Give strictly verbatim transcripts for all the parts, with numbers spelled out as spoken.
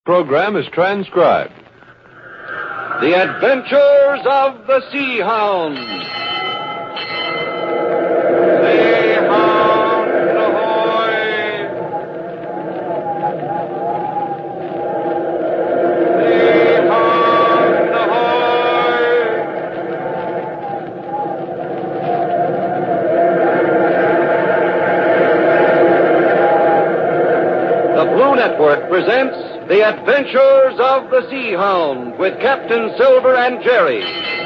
program is transcribed. The Adventures of the Sea Hound. Sea Hound, ahoy! Sea Hound, ahoy! The Blue Network presents The Adventures of the Sea Hound with Captain Silver and Jerry.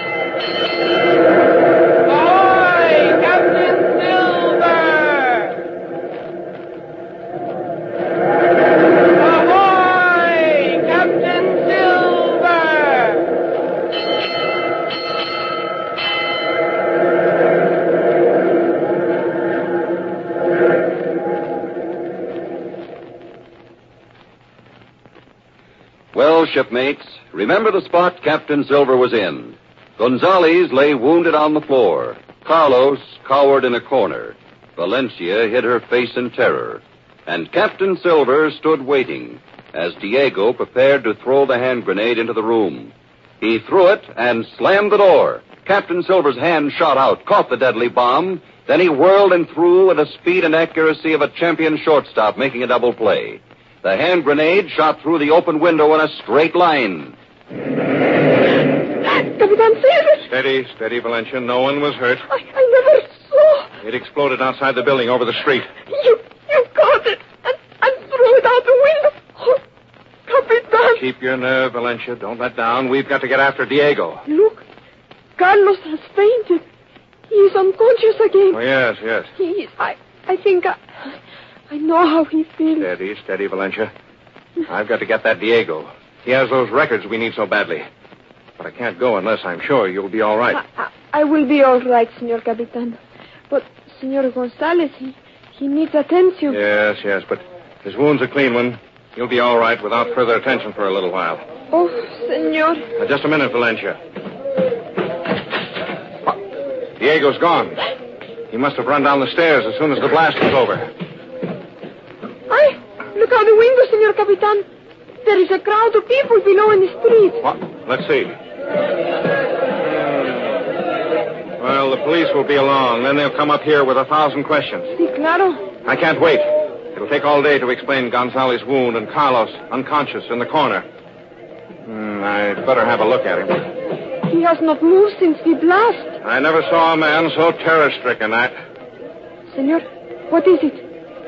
Ahoy, Captain Silver! Ahoy, Captain Silver! Well, shipmates, remember the spot Captain Silver was in. Gonzales lay wounded on the floor. Carlos cowered in a corner. Valencia hid her face in terror. And Captain Silver stood waiting as Diego prepared to throw the hand grenade into the room. He threw it and slammed the door. Captain Silver's hand shot out, caught the deadly bomb. Then he whirled and threw at the speed and accuracy of a champion shortstop making a double play. The hand grenade shot through the open window in a straight line. Capitan Silver! Steady, steady, Valencia. No one was hurt. I, I never saw. It exploded outside the building over the street. You, you caught it and, and threw it out the window. Oh, Capitan. Keep your nerve, Valencia. Don't let down. We've got to get after Diego. Look, Carlos has fainted. He's unconscious again. Oh, yes, yes. He, I, I think I, I know how he feels. Steady, steady, Valencia. I've got to get that Diego. He has those records we need so badly. But I can't go unless I'm sure you'll be all right. I, I, I will be all right, Senor Capitan. But Senor Gonzales, he, he needs attention. Yes, yes, but his wound's a clean one. He'll be all right without further attention for a little while. Oh, Senor. Now, just a minute, Valencia. Diego's gone. He must have run down the stairs as soon as the blast was over. Ay, look out the window, Senor Capitan. There is a crowd of people below in the street. What? Let's see. Well, the police will be along. Then they'll come up here with a thousand questions. Sí, claro. I can't wait. It'll take all day to explain Gonzales' wound and Carlos unconscious in the corner. Hmm, I'd better have a look at him. He has not moved since the blast. I never saw a man so terror-stricken. That. Senor, what is it?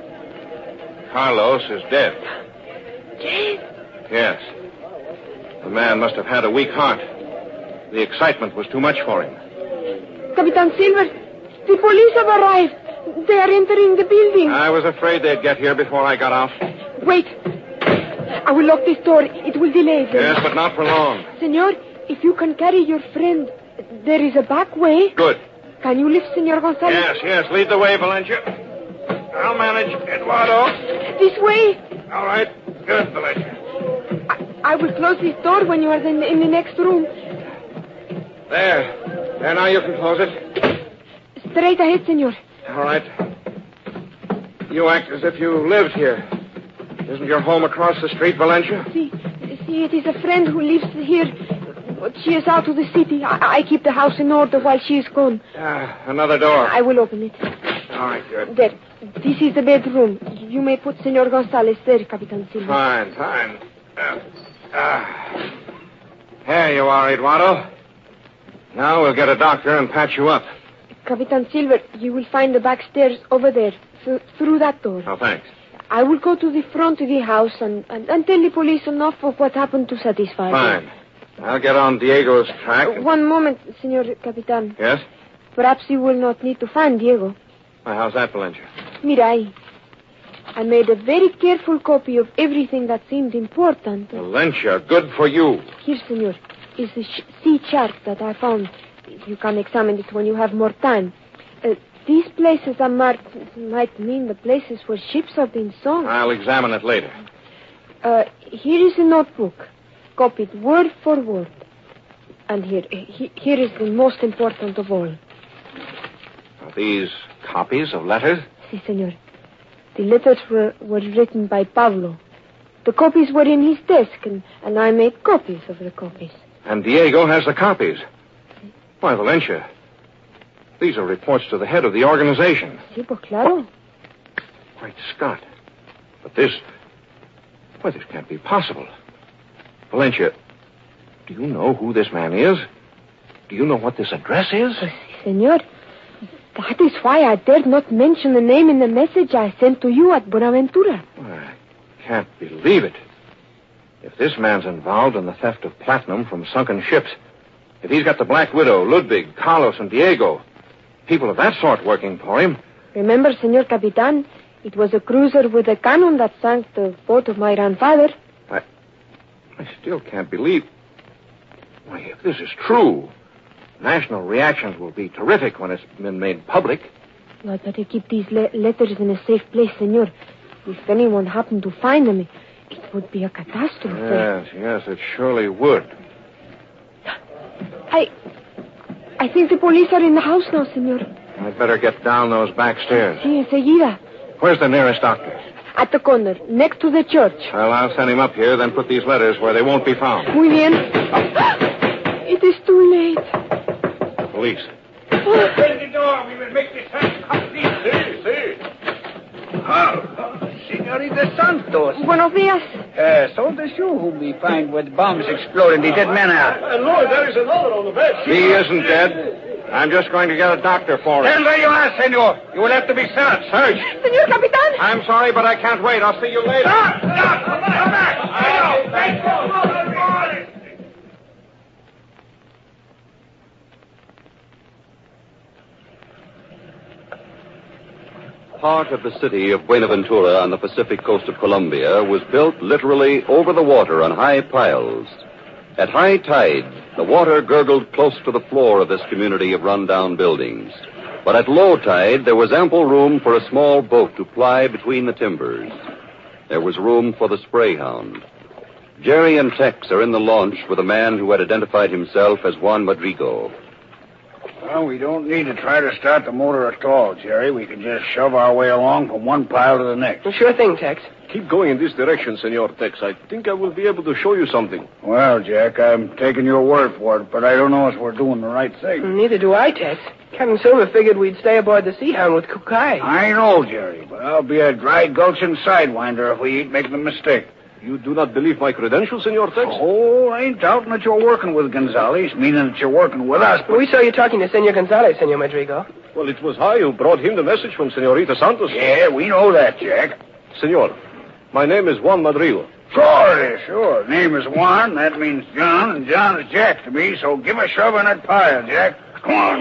Carlos is dead. Dead? Yes. The man must have had a weak heart. The excitement was too much for him. Capitan Silver, the police have arrived. They are entering the building. I was afraid they'd get here before I got out. Wait. I will lock this door. It will delay them. Yes, but not for long. Senor, if you can carry your friend, there is a back way. Good. Can you lift Senor Gonzales? Yes, yes. Lead the way, Valencia. I'll manage. Eduardo. This way. All right. Good, Valencia. I, I will close this door when you are in the, in the next room. There. There, now you can close it. Straight ahead, Senor. All right. You act as if you lived here. Isn't your home across the street, Valencia? See, see, it is a friend who lives here. But she is out of the city. I, I keep the house in order while she is gone. Ah, another door. I will open it. All right, good. There. This is the bedroom. You may put Senor Gonzales there, Capitan Silva. Fine, fine. Uh, uh, there you are, Eduardo. Now we'll get a doctor and patch you up. Capitan Silver, you will find the back stairs over there, th- through that door. Oh, thanks. I will go to the front of the house and, and, and tell the police enough of what happened to satisfy them. Fine. I'll get on Diego's track. Uh, one moment, Senor Capitan. Yes? Perhaps you will not need to find Diego. Well, how's that, Valencia? Mira, I, I made a very careful copy of everything that seemed important. Valencia, good for you. Here, Senor, is the sh- sea chart that I found. You can examine it when you have more time. Uh, these places are marked might mean the places where ships have been sunk. I'll examine it later. Uh, here is a notebook, copied word for word. And here, he, here is the most important of all. Are these copies of letters? Si, senor. The letters were, were written by Pablo. The copies were in his desk, and, and I made copies of the copies. And Diego has the copies. Why, Valencia, these are reports to the head of the organization. Sí, pues claro. Great Scott. But this... Well, this can't be possible. Valencia, do you know who this man is? Do you know what this address is? Pues, senor, that is why I dared not mention the name in the message I sent to you at Buenaventura. Well, I can't believe it. If this man's involved in the theft of platinum from sunken ships, if he's got the Black Widow, Ludwig, Carlos, and Diego, people of that sort working for him... Remember, Senor Capitan, it was a cruiser with a cannon that sank the boat of my grandfather. I... I still can't believe... Why, if this is true, national reactions will be terrific when it's been made public. Well, I'd better keep these le- letters in a safe place, Senor. If anyone happened to find them, it would be a catastrophe. Yes, yes, it surely would. I... I think the police are in the house now, Senor. I'd better get down those back stairs. Sí, enseguida. Where's the nearest doctor? At the corner, next to the church. Well, I'll send him up here, then put these letters where they won't be found. Muy bien. It is too late. The police. Open the door. We will make this house complete. Sí, sí. Oh, Senorita Santos. Buenos días. Uh, so it is you whom we find with bombs exploding. The dead man out. And Lord, there is another on the bed. He isn't dead. I'm just going to get a doctor for him. Stand where you are, senor. You will have to be searched. Search. Senor Capitan. I'm sorry, but I can't wait. I'll see you later. Stop! Stop! Come back! Come back! I know. Thank you. Part of the city of Buenaventura on the Pacific coast of Colombia was built literally over the water on high piles. At high tide, the water gurgled close to the floor of this community of run-down buildings. But at low tide, there was ample room for a small boat to ply between the timbers. There was room for the spray hound. Jerry and Tex are in the launch with a man who had identified himself as Juan Madrigo. Well, we don't need to try to start the motor at all, Jerry. We can just shove our way along from one pile to the next. Well, sure thing, Tex. Keep going in this direction, Senor Tex. I think I will be able to show you something. Well, Jack, I'm taking your word for it, but I don't know if we're doing the right thing. Neither do I, Tex. Captain Silver figured we'd stay aboard the Seahound with Kukai. I know, Jerry, but I'll be a dry gulching sidewinder if we ain't making a mistake. You do not believe my credentials, Senor Tex? Oh, I ain't doubting that you're working with Gonzalez, meaning that you're working with us. But... We saw you talking to Senor Gonzalez, Senor Madrigo. Well, it was I who brought him the message from Senorita Santos. Yeah, we know that, Jack. Senor, my name is Juan Madrigo. Sure it is, sure. Name is Juan, that means John, and John is Jack to me, so give a shove in that pile, Jack. Come on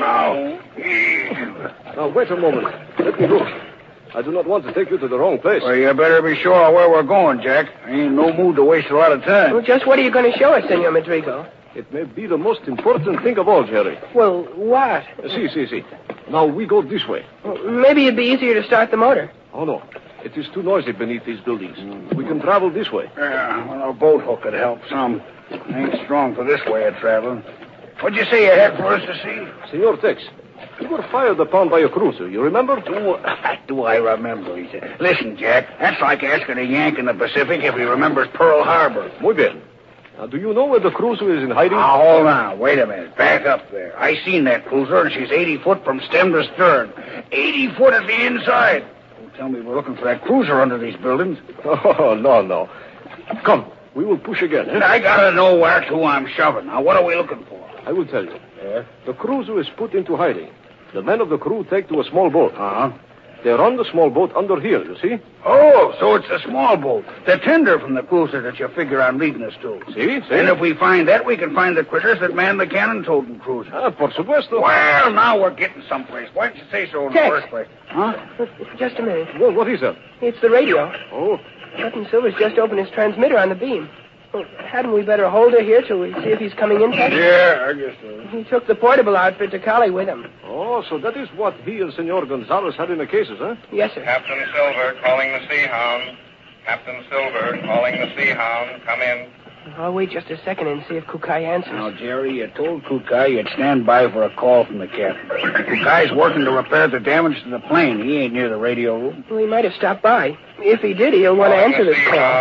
now. Now, wait a moment. Let me look. I do not want to take you to the wrong place. Well, you better be sure where we're going, Jack. I ain't no mood to waste a lot of time. Well, just what are you going to show us, Senor Madrigo? It may be the most important thing of all, Jerry. Well, what? See, see, see. Now, we go this way. Well, maybe it'd be easier to start the motor. Oh, no. It is too noisy beneath these buildings. Mm. We can travel this way. Yeah, well, a boat hook could help some. I ain't strong for this way of traveling. What'd you say you had for us to see? Senor Tex, you were fired upon by a cruiser, you remember? Do, do I remember? He said. Listen, Jack, that's like asking a Yank in the Pacific if he remembers Pearl Harbor. Muy bien. Now, do you know where the cruiser is in hiding? Now, hold on. Wait a minute. Back up there. I seen that cruiser, and she's eighty foot from stem to stern. eighty foot at the inside. Don't tell me we're looking for that cruiser under these buildings. Oh, no, no. Come, we will push again. Eh? I gotta know where to I'm shoving. Now, what are we looking for? I will tell you. Yeah? The cruiser is put into hiding. The men of the crew take to a small boat. Uh-huh. They run the small boat under here, you see? Oh, so it's the small boat. The tender from the cruiser that you figure on leading us to. See? See? And if we find that, we can find the critters that man the cannon-toting cruiser. Ah, por supuesto. Well, now we're getting someplace. Why didn't you say so in Tex. the first place? Huh? Just a minute. Well, what is that? It's the radio. Oh. Captain Silver's just opened his transmitter on the beam. Well, hadn't we better hold her here till we see if he's coming in, Tex? Yeah, I guess so. He took the portable outfit to Cali with him. Oh, so that is what he and Senor Gonzalez had in the cases, huh? Yes, sir. Captain Silver calling the Seahound. Captain Silver calling the Seahound. Come in. I'll wait just a second and see if Kukai answers. Now, Jerry, you told Kukai you'd stand by for a call from the captain. Kukai's working to repair the damage to the plane. He ain't near the radio room. Well, he might have stopped by. If he did, he'll want to answer this call.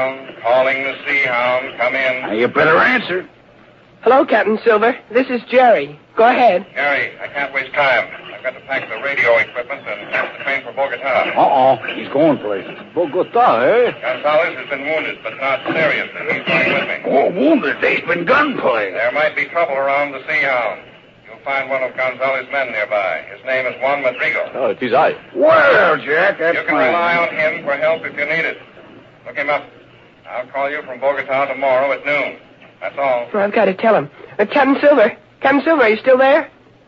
calling the Sea-Hound. Come in. Now, you better answer. Hello, Captain Silver. This is Jerry. Go ahead. Jerry, I can't waste time. I've got to pack the radio equipment and catch the train for Bogota. Uh-oh. He's going places. Bogota, eh? Gonzalez has been wounded, but not seriously. He's going with me. Oh, wounded. There's been gunplay. There might be trouble around the Sea-Hound. You'll find one of Gonzalez's men nearby. His name is Juan Madrigal. Oh, it is I. Well, Jack, that's You can fine. rely on him for help if you need it. Look him up. I'll call you from Bogota tomorrow at noon. That's all. Well, I've got to tell him. Uh, Captain Silver. Captain Silver, are you still there?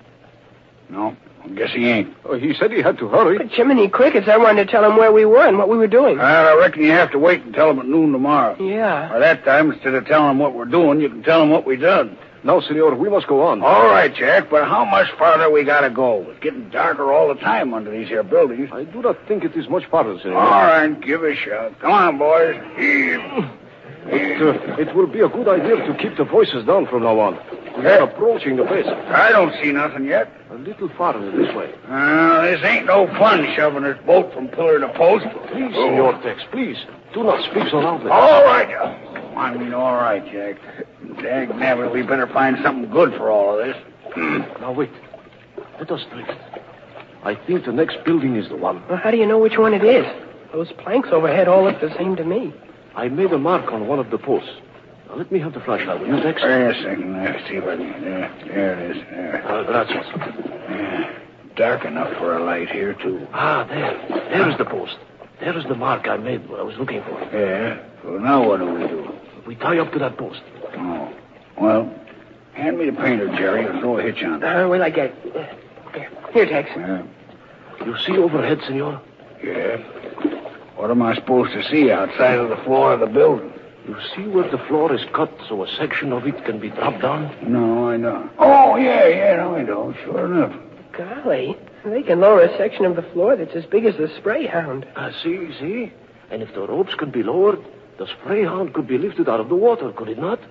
No, I guess he ain't. Oh, he said he had to hurry. But Jiminy Crickets, I wanted to tell him where we were and what we were doing. Well, I reckon you have to wait and tell him at noon tomorrow. Yeah. By that time, instead of telling him what we're doing, you can tell him what we done. No, senor, we must go on. All right, Jack, but how much farther we gotta go? It's getting darker all the time under these here buildings. I do not think it is much farther, senor. All right, give it a shot. Come on, boys. Heave. It, uh, it will be a good idea to keep the voices down from now on. We are approaching the base. I don't see nothing yet. A little farther this way. Uh, this ain't no fun shoving this boat from pillar to post. Please, Senor Tex, please. Do not speak so loudly. All right. Oh, I mean, all right, Jack. Dag nabbit, we better find something good for all of this. Now, wait. Let us drift. I think the next building is the one. Well, how do you know which one it is? Those planks overhead all look the same to me. I made a mark on one of the posts. Now, let me have the flashlight. Will you, Tex? Wait a second. Let's see if I can... There, there it is. There. Uh, gracias. Yeah. Dark enough for a light here, too. Ah, there. There is the post. There is the mark I made what I was looking for. Yeah. So now what do we do? We tie up to that post. Oh. Well, hand me the painter, Jerry, and throw a hitch on it. Uh, will I get it? Uh, Here, here, Tex. Yeah. You see overhead, senor? Yeah. What am I supposed to see outside of the floor of the building? You see where the floor is cut so a section of it can be dropped down? No, I don't. Oh, yeah, yeah, no, I don't. Sure enough. Golly, they can lower a section of the floor that's as big as the spray hound. Ah, see, see? And if the ropes can be lowered, the spray hound could be lifted out of the water, could it not?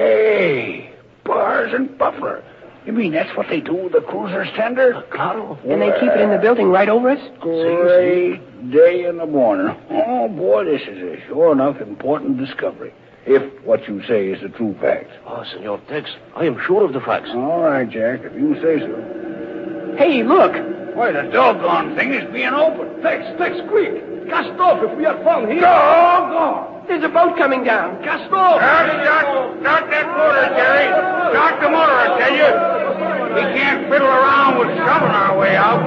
Hey, bars and buffler. You mean that's what they do with the cruiser's tender? Uh, claro. And they keep it in the building right over us? Great day in the morning. Oh, boy, this is a sure enough important discovery. If what you say is the true fact. Ah, Senor Tex, I am sure of the facts. All right, Jack, if you say so. Hey, look. Why, the doggone thing is being opened. Tex, Tex, quick! Cast off if we are found here. Doggone! There's a boat coming down. Cast off! Start, start, start that motor, Jerry. Start the motor, I tell you. We can't fiddle around with shoving our way out.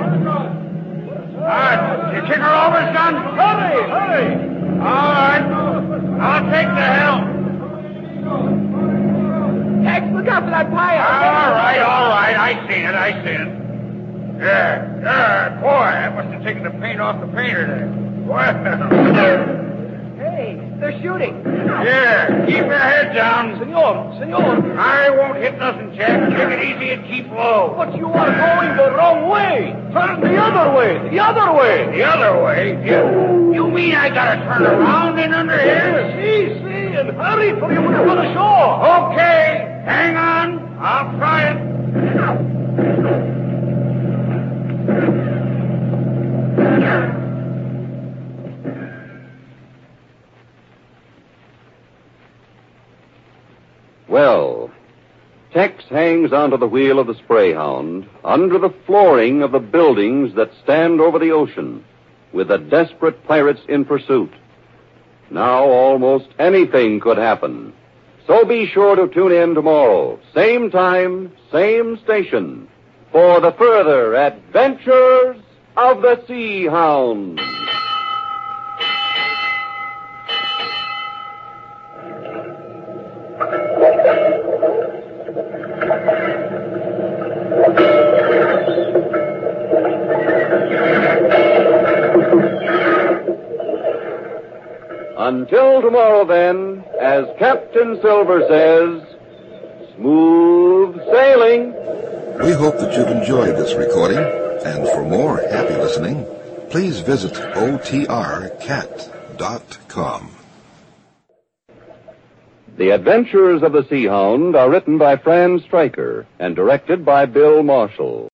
All right, you kick her over, son? Hurry, hurry! All right. I'll take the helm. Tex, look out for that pile. All right, all right. I seen it, I seen it. Yeah, yeah, boy, I must have taken the paint off the painter there. Well... Hey, they're shooting. Yeah, keep your head down. Senor, senor. I won't hit nothing, Jack. Take it easy and keep low. But you are going the wrong way. Turn the other way, the other way. The other way? You, you mean I gotta turn around in under here? See, see, and hurry for you will run ashore. Okay, hang on. I'll try it. Well, Tex hangs onto the wheel of the spray hound under the flooring of the buildings that stand over the ocean with the desperate pirates in pursuit. Now almost anything could happen. So be sure to tune in tomorrow, same time, same station, for the further adventures of the Sea Hound. Until tomorrow, then, as Captain Silver says, smooth sailing. We hope that you've enjoyed this recording, and for more happy listening, please visit O T R cat dot com. The Adventures of the Sea Hound are written by Fran Stryker and directed by Bill Marshall.